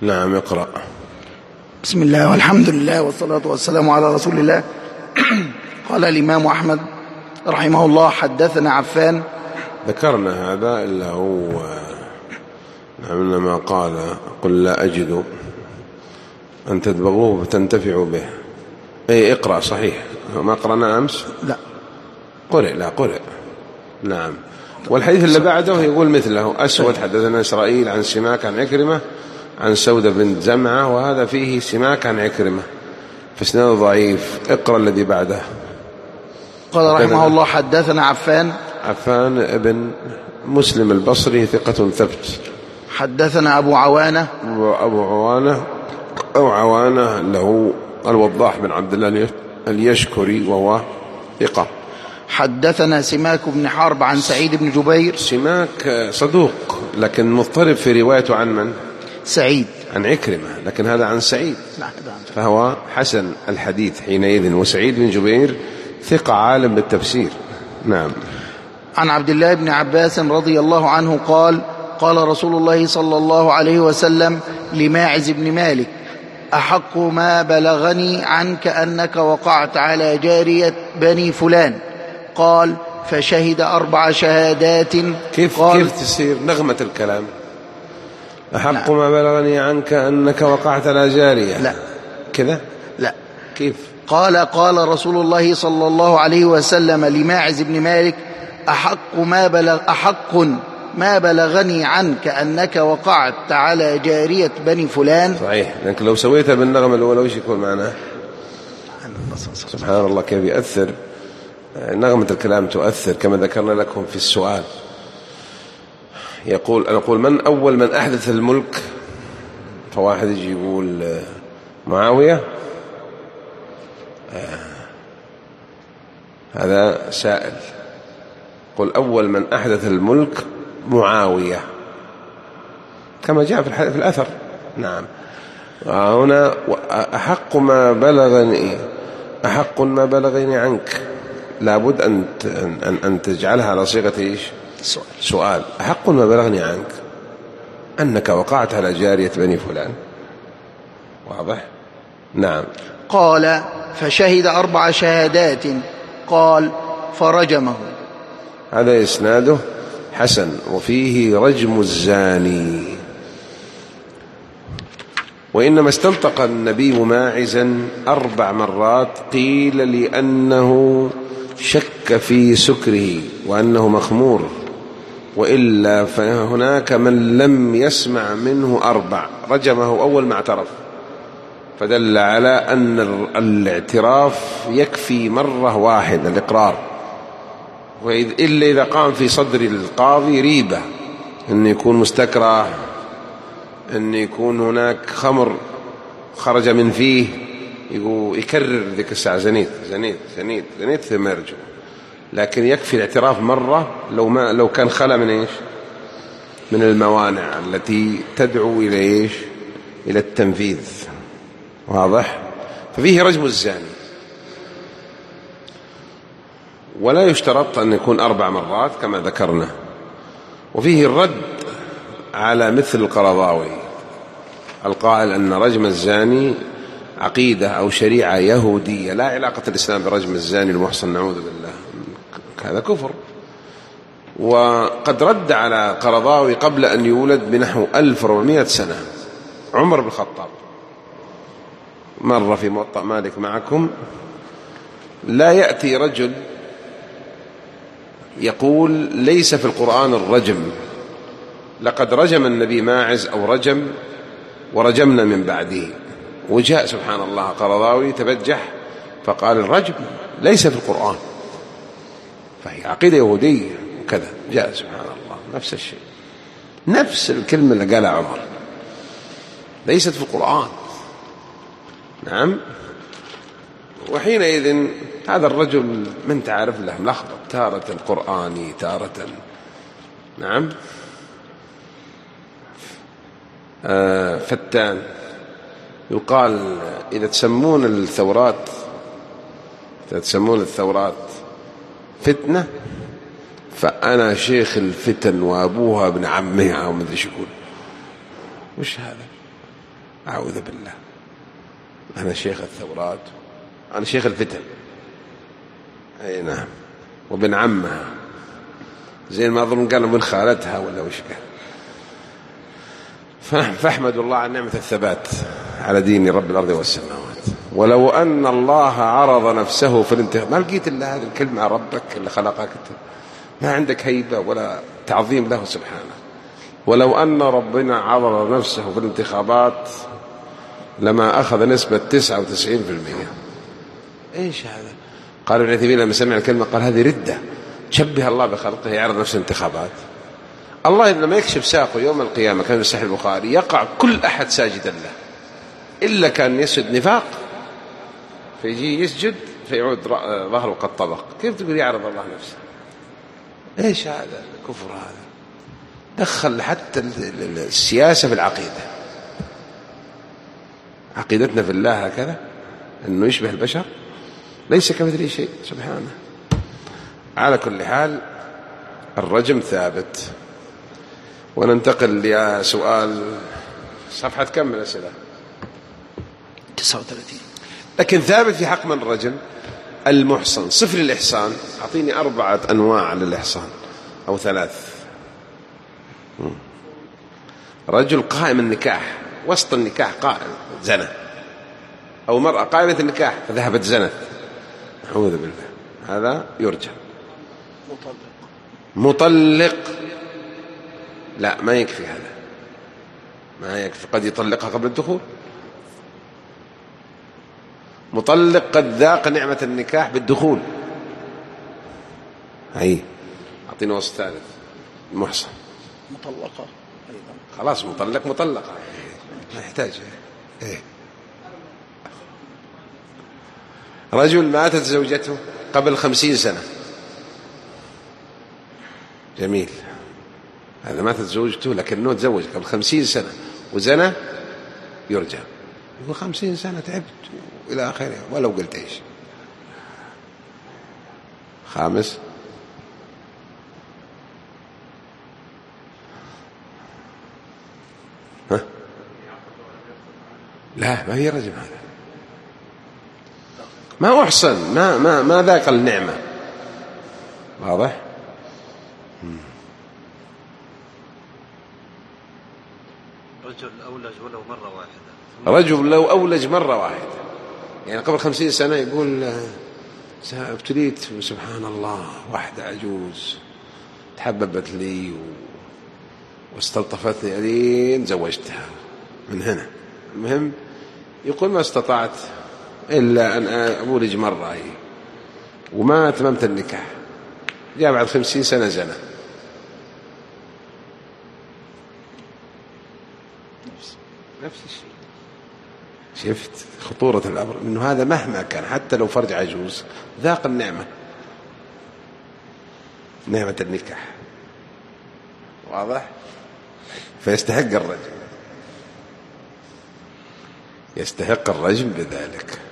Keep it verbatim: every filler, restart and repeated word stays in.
نعم اقرأ. بسم الله والحمد لله والصلاة والسلام على رسول الله. قال الإمام أحمد رحمه الله: حدثنا عفان. ذكرنا هذا إلا هو إنما قال قل لا أجد أن تدبغوه فتنتفعوا به. أي اقرأ صحيح، ما قرأنا أمس؟ لا قرأ. لا قرأ. نعم. والحديث اللي بعده يقول مثله: أسود حدثنا إسرائيل عن سماك عن عكرمة عن سودة بنت زمعة، وهذا فيه سماك عن عكرمة فاسناده ضعيف. اقرأ الذي بعده. قال رحمه الله: حدثنا عفان. عفان ابن مسلم البصري ثقة ثبت. حدثنا أبو عوانة. أبو عوانة أو عوانة له الوضاح بن عبد الله اليشكري وهو ثقة. حدثنا سماك بن حرب عن سعيد بن جبير. سماك صدوق لكن مضطرب في روايته عن من؟ سعيد عن عكرمة، لكن هذا عن سعيد فهو حسن الحديث حينئذ. وسعيد بن جبير ثقة عالم بالتفسير. نعم. عن عبد الله بن عباس رضي الله عنه قال: قال رسول الله صلى الله عليه وسلم لماعز بن مالك: أحق ما بلغني عنك أنك وقعت على جارية بني فلان. قال: فشهد أربع شهادات. كيف, قال كيف تصير نغمة الكلام؟ أحق نعم. ما بلغني عنك أنك وقعت على جارية. لا كذا. لا. كيف؟ قال: قال رسول الله صلى الله عليه وسلم لماعز بن مالك: أحق ما بلغ أحق ما بلغني عنك أنك وقعت على جارية بني فلان. صحيح، لكن لو سويتها بالنغمة الأولى وش يكون معناه؟ سبحان الله كيف يؤثر. نغمة الكلام تؤثر كما ذكرنا لكم في السؤال. يقول أنا أقول: من أول من أحدث الملك؟ فواحد يجي يقول معاوية. آه. هذا سائل. قل أول من أحدث الملك معاوية كما جاء في الأثر. نعم. هنا أحق ما بلغني أحق ما بلغني عنك، لابد أن أن أن تجعلها على صيغة إيش؟ سؤال. سؤال. أحق ما بلغني عنك أنك وقعت على جارية بني فلان. واضح؟ نعم. قال: فشهد أربع شهادات. قال: فرجمه. هذا إسناده حسن وفيه رجم الزاني. وإنما استنطق النبي ماعزا أربع مرات، قيل لأنه شك في سكره وأنه مخمور، وإلا فهناك من لم يسمع منه أربع رجمه أول ما اعترف، فدل على أن الاعتراف يكفي مرة واحدة الإقرار، إلا إذا قام في صدر القاضي ريبة أن يكون مستكره، أن يكون هناك خمر خرج من فيه، يقول يكرر ذيك الساعة زنيت زنيت زنيت زنيت ثم يرجع. لكن يكفي الاعتراف مرة لو ما لو كان خلا من إيش؟ من الموانع التي تدعو إلى إيش؟ إلى التنفيذ. واضح؟ ففيه رجم الزاني، ولا يشترط أن يكون أربع مرات كما ذكرنا. وفيه الرد على مثل القرضاوي القائل أن رجم الزاني عقيدة أو شريعة يهودية، لا علاقة الإسلام برجم الزاني المحصن، نعوذ بالله، هذا كفر. وقد رد على قرضاوي قبل أن يولد بنحو ألف وأربعمائة سنة عمر بن الخطاب، مر في موطأ مالك معكم. لا يأتي رجل يقول ليس في القرآن الرجم، لقد رجم النبي ماعز أو رجم ورجمنا من بعده. وجاء سبحان الله قرضاوي تبجح فقال الرجم ليس في القرآن، فهي عقيدة يهودية وكذا. جاء سبحان الله نفس الشيء، نفس الكلمة اللي قالها عمر، ليست في القرآن. نعم. وحينئذ هذا الرجل من تعرف له ملخبط، تارة قرآني تارة نعم آه فتان. يقال إذا تسمون الثورات إذا تسمون الثورات فتنة، فأنا شيخ الفتن وأبوها ابن عمها، أو ماذا يقول. وش هذا؟ أعوذ بالله. أنا شيخ الثورات، أنا شيخ الفتن. أي نعم. وابن عمها زين ما أظن قالوا من خالتها ولا وش قال. فاحمد الله على نعمة الثبات على دين رب الأرض والسماوات. ولو أن الله عرض نفسه في الانتخاب، ما لقيت إلا هذه الكلمة على ربك اللي خلقك، ما عندك هيبة ولا تعظيم له سبحانه. ولو أن ربنا عرض نفسه في الانتخابات لما أخذ نسبة تسعة وتسعين بالمئة. إيش هذا؟ قال ابن عثيمين لما سمع الكلمة قال هذه ردة، تشبه الله بخلقه يعرض نفسه الانتخابات. الله لما يكشف ساقه يوم القيامة كان في صحيح البخاري يقع كل أحد ساجدا له إلا كان يسجد نفاق، فيجي يسجد فيعود ظهره قد طبق. كيف تقول يعرض الله نفسه؟ إيش هذا الكفر هذا؟ دخل حتى السياسة في العقيدة. عقيدتنا في الله هكذا أنه يشبه البشر، ليس كمثله شيء سبحانه. على كل حال الرجم ثابت. وننتقل لسؤال صفحة كم من الأسئلة؟ تسعة وثلاثين. لكن ثابت في حق من الرجم المحصن. صفر الإحصان، أعطيني أربعة أنواع للإحصان أو ثلاث. رجل قائم النكاح، وسط النكاح قائم زنى، أو مرأة قائمة النكاح فذهبت زنت، أعوذ بالله، هذا يرجم. مطلق مطلق لا، ما يكفي هذا، ما يكفي، قد يطلقها قبل الدخول. مطلق قد ذاق نعمة النكاح بالدخول. هاي أعطينا وصف ثالث. المحصن مطلقة أيضا. خلاص مطلق مطلقة ما يحتاج. إيه. رجل ماتت زوجته قبل خمسين سنة. جميل، هذا ماتت زوجته لكنه تزوج قبل خمسين سنة وزنى، يرجع. يقول خمسين سنة تعبت إلى آخره ولو قلت إيش. خامس ها؟ لا، ما هي رجم، هذا ما أحسن، ما ما ما ذاق النعمة. واضح؟ رجل أولج ولو مرة واحدة. رجل لو أولج مرة واحدة، يعني قبل خمسين سنة يقول ابتليت سبحان الله واحدة عجوز تحببت لي واستلطفتني ألين زوجتها من هنا. المهم يقول ما استطعت إلا أن أولج مرة هي، وما أتممت النكاح، جاء بعد خمسين سنة زنا. نفس الشيء. شفت خطورة الأمر، إنه هذا مهما كان حتى لو فرج عجوز ذاق النعمة، نعمة النكاح. واضح؟ فيستحق الرجم، يستحق الرجم بذلك.